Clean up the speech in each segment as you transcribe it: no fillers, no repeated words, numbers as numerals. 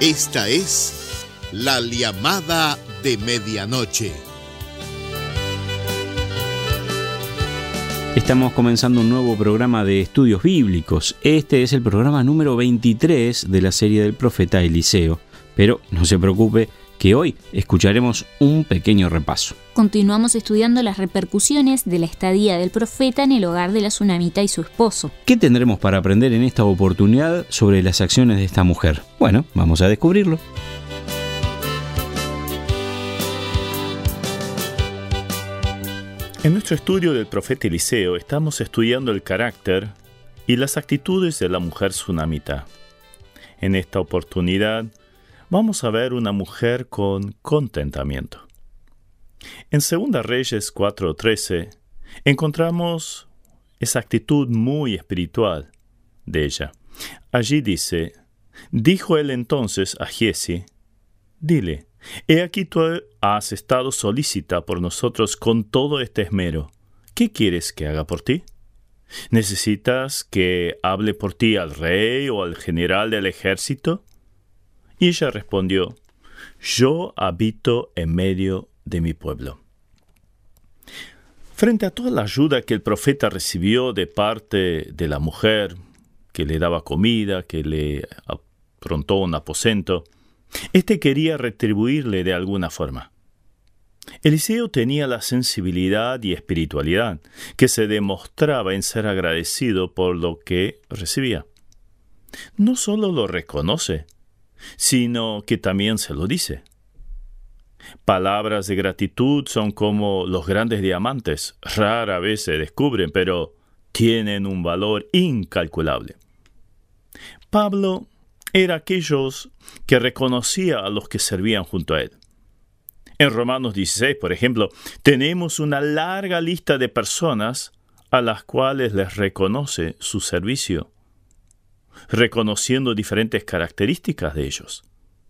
Esta es la llamada de medianoche. Estamos comenzando un nuevo programa de estudios bíblicos. Este es el programa número 23 de la serie del profeta Eliseo. Pero no se preocupe, que hoy escucharemos un pequeño repaso. Continuamos estudiando las repercusiones de la estadía del profeta en el hogar de la tsunamita y su esposo. ¿Qué tendremos para aprender en esta oportunidad sobre las acciones de esta mujer? Bueno, vamos a descubrirlo. En nuestro estudio del profeta Eliseo estamos estudiando el carácter y las actitudes de la mujer tsunamita. En esta oportunidad vamos a ver una mujer con contentamiento. En 2 Reyes 4:13 encontramos esa actitud muy espiritual de ella. Allí dice: dijo él entonces a Giezi: dile, he aquí tú has estado solícita por nosotros con todo este esmero. ¿Qué quieres que haga por ti? ¿Necesitas que hable por ti al rey o al general del ejército? Y ella respondió: yo habito en medio de mi pueblo. Frente a toda la ayuda que el profeta recibió de parte de la mujer, que le daba comida, que le aprontó un aposento, este quería retribuirle de alguna forma. Eliseo tenía la sensibilidad y espiritualidad que se demostraba en ser agradecido por lo que recibía. No solo lo reconoce, sino que también se lo dice. Palabras de gratitud son como los grandes diamantes, rara vez se descubren, pero tienen un valor incalculable. Pablo era aquellos que reconocía a los que servían junto a él. En Romanos 16, por ejemplo, tenemos una larga lista de personas a las cuales les reconoce su servicio, reconociendo diferentes características de ellos.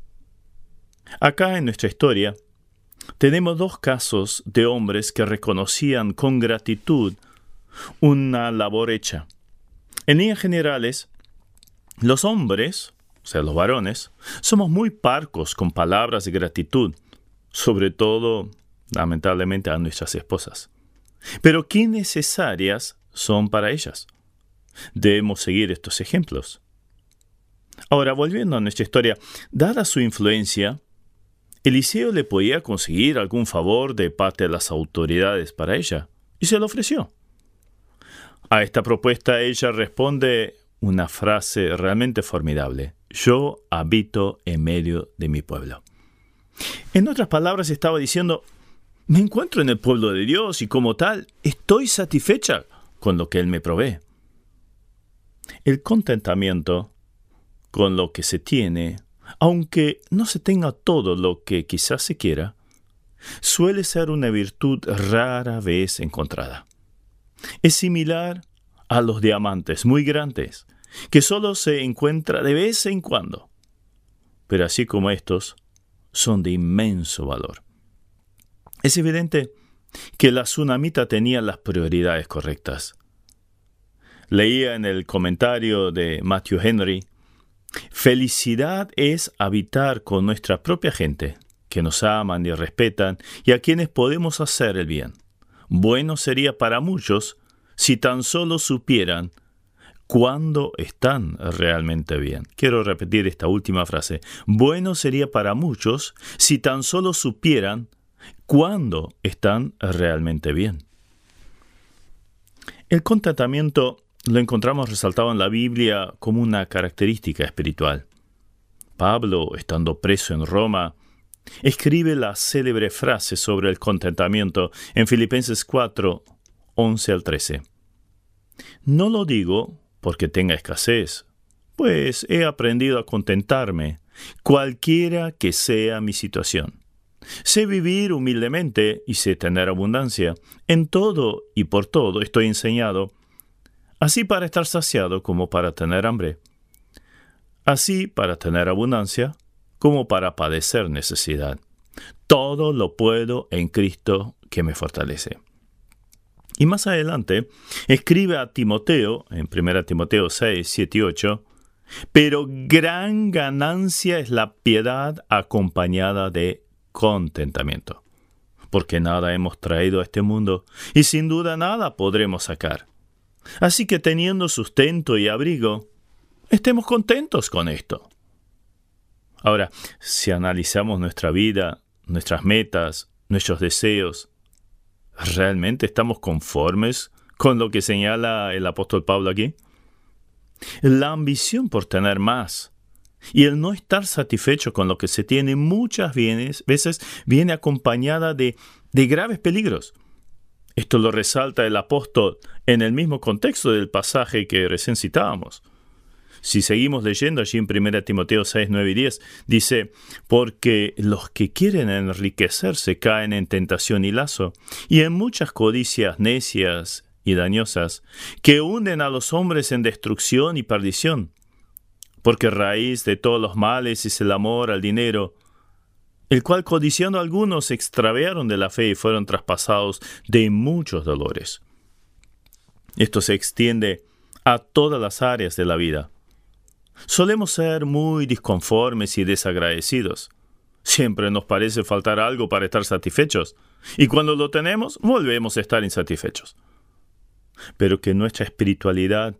Acá en nuestra historia tenemos 2 casos de hombres que reconocían con gratitud una labor hecha. En líneas generales, los hombres, o sea, los varones, somos muy parcos con palabras de gratitud, sobre todo, lamentablemente, a nuestras esposas. Pero qué necesarias son para ellas. Debemos seguir estos ejemplos. Ahora, volviendo a nuestra historia, dada su influencia, Eliseo le podía conseguir algún favor de parte de las autoridades para ella, y se lo ofreció. A esta propuesta ella responde una frase realmente formidable: yo habito en medio de mi pueblo. En otras palabras, estaba diciendo: me encuentro en el pueblo de Dios y como tal, estoy satisfecha con lo que Él me provee. El contentamiento con lo que se tiene, aunque no se tenga todo lo que quizás se quiera, suele ser una virtud rara vez encontrada. Es similar a los diamantes muy grandes, que solo se encuentra de vez en cuando, pero así como estos, son de inmenso valor. Es evidente que la tsunamita tenía las prioridades correctas. Leía en el comentario de Matthew Henry: felicidad es habitar con nuestra propia gente, que nos aman y respetan y a quienes podemos hacer el bien. Bueno sería para muchos si tan solo supieran cuándo están realmente bien. Quiero repetir esta última frase. Bueno sería para muchos si tan solo supieran cuándo están realmente bien. El contentamiento lo encontramos resaltado en la Biblia como una característica espiritual. Pablo, estando preso en Roma, escribe la célebre frase sobre el contentamiento en Filipenses 4, 11 al 13. No lo digo porque tenga escasez, pues he aprendido a contentarme, cualquiera que sea mi situación. Sé vivir humildemente y sé tener abundancia. En todo y por todo estoy enseñado, así para estar saciado como para tener hambre, así para tener abundancia como para padecer necesidad. Todo lo puedo en Cristo que me fortalece. Y más adelante, escribe a Timoteo, en 1 Timoteo 6, 7 y 8, Pero gran ganancia es la piedad acompañada de contentamiento, porque nada hemos traído a este mundo y sin duda nada podremos sacar. Así que teniendo sustento y abrigo, estemos contentos con esto. Ahora, si analizamos nuestra vida, nuestras metas, nuestros deseos, ¿realmente estamos conformes con lo que señala el apóstol Pablo aquí? La ambición por tener más y el no estar satisfecho con lo que se tiene muchas veces viene acompañada de graves peligros. Esto lo resalta el apóstol en el mismo contexto del pasaje que recién citábamos. Si seguimos leyendo allí en 1 Timoteo 6, 9 y 10, dice: porque los que quieren enriquecerse caen en tentación y lazo, y en muchas codicias necias y dañosas, que hunden a los hombres en destrucción y perdición. Porque raíz de todos los males es el amor al dinero, el cual codiciando algunos se extraviaron de la fe y fueron traspasados de muchos dolores. Esto se extiende a todas las áreas de la vida. Solemos ser muy disconformes y desagradecidos. Siempre nos parece faltar algo para estar satisfechos, y cuando lo tenemos, volvemos a estar insatisfechos. Pero que nuestra espiritualidad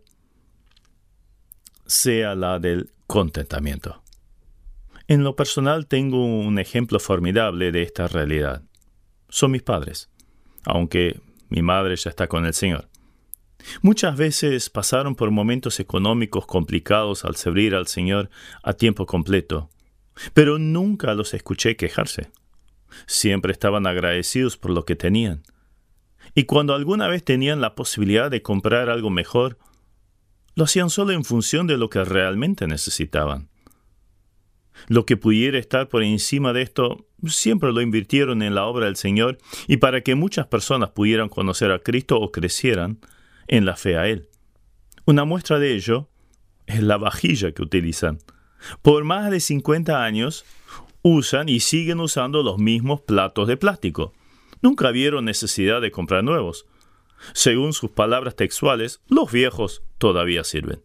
sea la del contentamiento. En lo personal tengo un ejemplo formidable de esta realidad. Son mis padres, aunque mi madre ya está con el Señor. Muchas veces pasaron por momentos económicos complicados al servir al Señor a tiempo completo, pero nunca los escuché quejarse. Siempre estaban agradecidos por lo que tenían. Y cuando alguna vez tenían la posibilidad de comprar algo mejor, lo hacían solo en función de lo que realmente necesitaban. Lo que pudiera estar por encima de esto, siempre lo invirtieron en la obra del Señor y para que muchas personas pudieran conocer a Cristo o crecieran en la fe a Él. Una muestra de ello es la vajilla que utilizan. Por más de 50 años usan y siguen usando los mismos platos de plástico. Nunca vieron necesidad de comprar nuevos. Según sus palabras textuales, los viejos todavía sirven.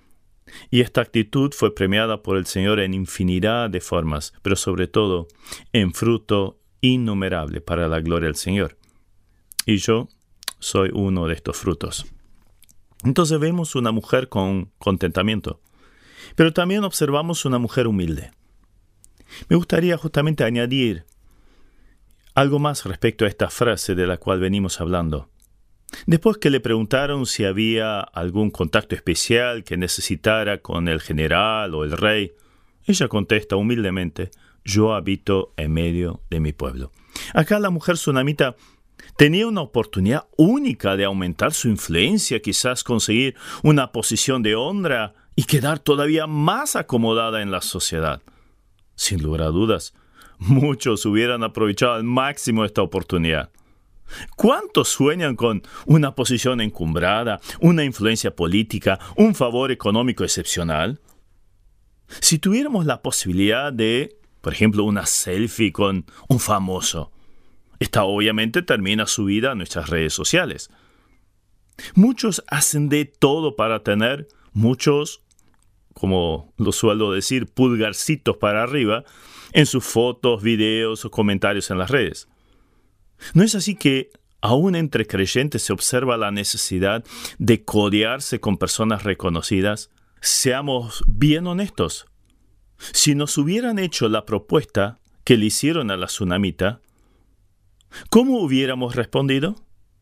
Y esta actitud fue premiada por el Señor en infinidad de formas, pero sobre todo en fruto innumerable para la gloria del Señor. Y yo soy uno de estos frutos. Entonces vemos una mujer con contentamiento, pero también observamos una mujer humilde. Me gustaría justamente añadir algo más respecto a esta frase de la cual venimos hablando. Después que le preguntaron si había algún contacto especial que necesitara con el general o el rey, ella contesta humildemente: yo habito en medio de mi pueblo. Acá la mujer sunamita tenía una oportunidad única de aumentar su influencia, quizás conseguir una posición de honra y quedar todavía más acomodada en la sociedad. Sin lugar a dudas, muchos hubieran aprovechado al máximo esta oportunidad. ¿Cuántos sueñan con una posición encumbrada, una influencia política, un favor económico excepcional? Si tuviéramos la posibilidad de, por ejemplo, una selfie con un famoso, esta obviamente termina subida a nuestras redes sociales. Muchos hacen de todo para tener muchos, como lo suelo decir, pulgarcitos para arriba en sus fotos, videos o comentarios en las redes. ¿No es así que aún entre creyentes se observa la necesidad de codearse con personas reconocidas? Seamos bien honestos. Si nos hubieran hecho la propuesta que le hicieron a la sunamita, ¿cómo hubiéramos respondido?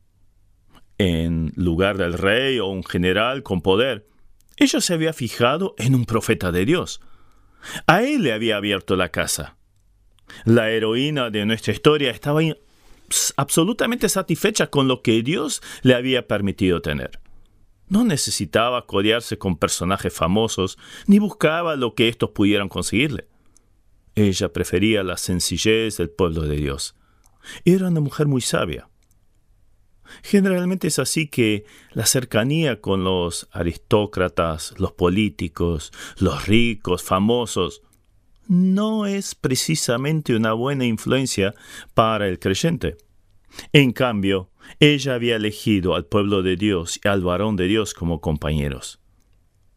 En lugar del rey o un general con poder, ella se había fijado en un profeta de Dios. A él le había abierto la casa. La heroína de nuestra historia estaba absolutamente satisfecha con lo que Dios le había permitido tener. No necesitaba codearse con personajes famosos, ni buscaba lo que estos pudieran conseguirle. Ella prefería la sencillez del pueblo de Dios. Era una mujer muy sabia. Generalmente es así que la cercanía con los aristócratas, los políticos, los ricos, famosos, no es precisamente una buena influencia para el creyente. En cambio, ella había elegido al pueblo de Dios y al varón de Dios como compañeros.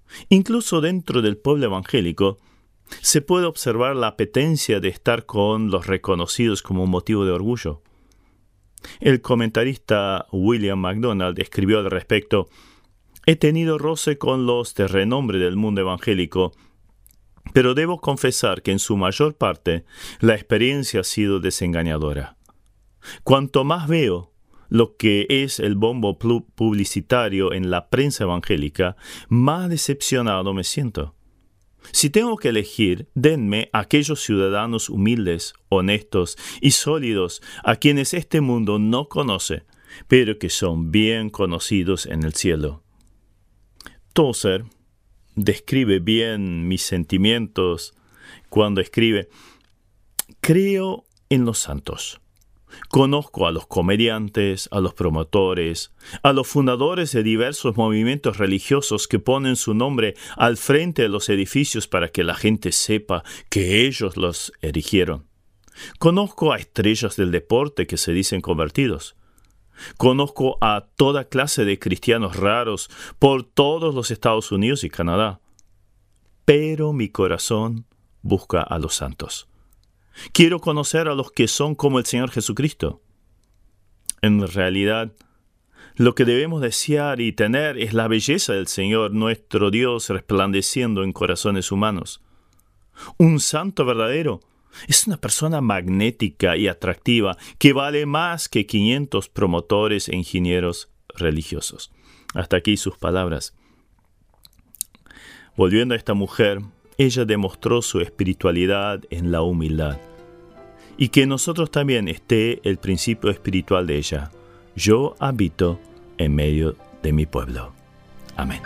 Incluso dentro del pueblo evangélico, se puede observar la apetencia de estar con los reconocidos como un motivo de orgullo. El comentarista William MacDonald escribió al respecto: «He tenido roce con los de renombre del mundo evangélico, pero debo confesar que en su mayor parte la experiencia ha sido desengañadora. Cuanto más veo lo que es el bombo publicitario en la prensa evangélica, más decepcionado me siento. Si tengo que elegir, denme a aquellos ciudadanos humildes, honestos y sólidos a quienes este mundo no conoce, pero que son bien conocidos en el cielo». Tozer describe bien mis sentimientos cuando escribe: «Creo en los santos. Conozco a los comediantes, a los promotores, a los fundadores de diversos movimientos religiosos que ponen su nombre al frente de los edificios para que la gente sepa que ellos los erigieron. Conozco a estrellas del deporte que se dicen convertidos. Conozco a toda clase de cristianos raros por todos los Estados Unidos y Canadá. Pero mi corazón busca a los santos. Quiero conocer a los que son como el Señor Jesucristo. En realidad, lo que debemos desear y tener es la belleza del Señor, nuestro Dios, resplandeciendo en corazones humanos. Un santo verdadero es una persona magnética y atractiva que vale más que 500 promotores e ingenieros religiosos». Hasta aquí sus palabras. Volviendo a esta mujer, ella demostró su espiritualidad en la humildad. Y que en nosotros también esté el principio espiritual de ella: yo habito en medio de mi pueblo. Amén.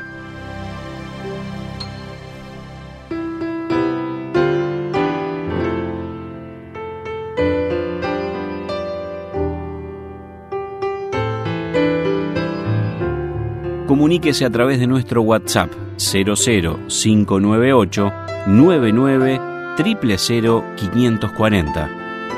Comuníquese a través de nuestro WhatsApp 00598 99 000 540.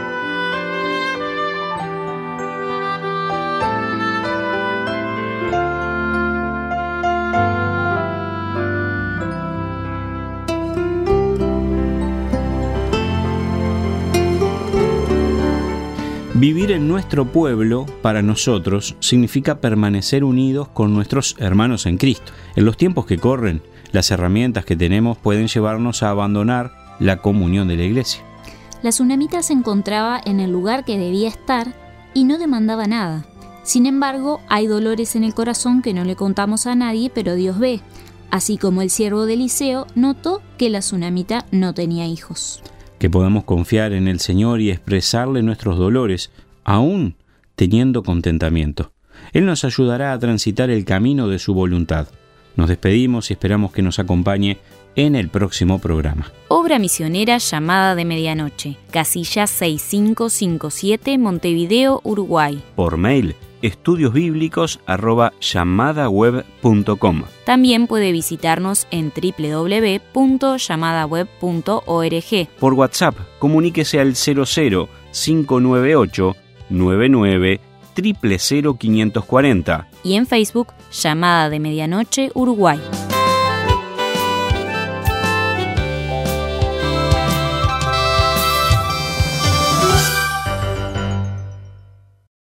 Vivir en nuestro pueblo, para nosotros, significa permanecer unidos con nuestros hermanos en Cristo. En los tiempos que corren, las herramientas que tenemos pueden llevarnos a abandonar la comunión de la iglesia. La tsunamita se encontraba en el lugar que debía estar y no demandaba nada. Sin embargo, hay dolores en el corazón que no le contamos a nadie, pero Dios ve. Así como el siervo de Eliseo notó que la tsunamita no tenía hijos. Que podamos confiar en el Señor y expresarle nuestros dolores, aún teniendo contentamiento. Él nos ayudará a transitar el camino de su voluntad. Nos despedimos y esperamos que nos acompañe en el próximo programa. Obra misionera Llamada de Medianoche, casilla 6557, Montevideo, Uruguay. Por mail, estudiosbiblicos@llamadaweb.com. También puede visitarnos en www.llamadaweb.org. Por WhatsApp, comuníquese al 00598 99 000 540. Y en Facebook, Llamada de Medianoche, Uruguay.